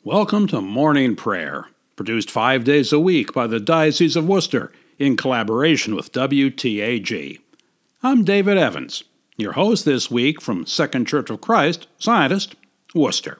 Welcome to Morning Prayer, produced 5 days a week by the Diocese of Worcester in collaboration with WTAG. I'm David Evans, your host this week from Second Church of Christ, Zionist, Worcester.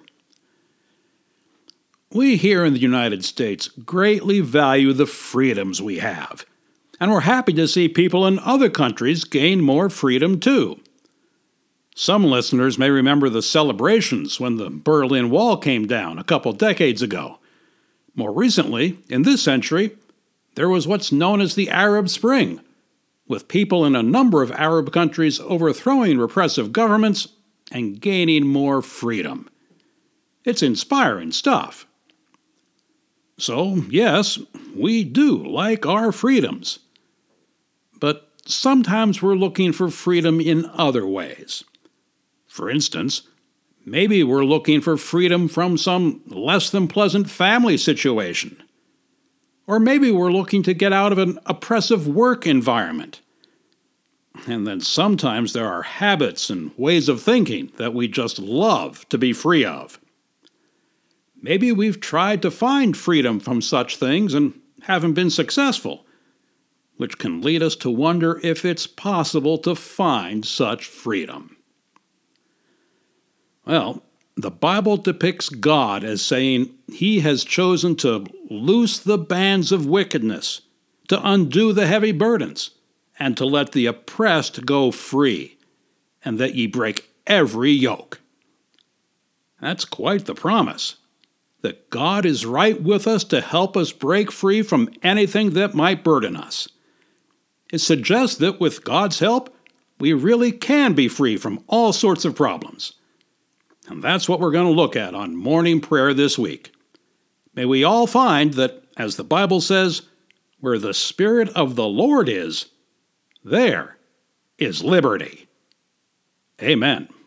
We here in the United States greatly value the freedoms we have, and we're happy to see people in other countries gain more freedom too. Some listeners may remember the celebrations when the Berlin Wall came down a couple decades ago. More recently, in this century, there was what's known as the Arab Spring, with people in a number of Arab countries overthrowing repressive governments and gaining more freedom. It's inspiring stuff. So, yes, we do like our freedoms. But sometimes we're looking for freedom in other ways. For instance, maybe we're looking for freedom from some less than pleasant family situation. Or maybe we're looking to get out of an oppressive work environment. And then sometimes there are habits and ways of thinking that we just love to be free of. Maybe we've tried to find freedom from such things and haven't been successful, which can lead us to wonder if it's possible to find such freedom. Well, the Bible depicts God as saying He has chosen to loose the bands of wickedness, to undo the heavy burdens, and to let the oppressed go free, and that ye break every yoke. That's quite the promise, that God is right with us to help us break free from anything that might burden us. It suggests that with God's help, we really can be free from all sorts of problems. And that's what we're going to look at on Morning Prayer this week. May we all find that, as the Bible says, where the Spirit of the Lord is, there is liberty. Amen.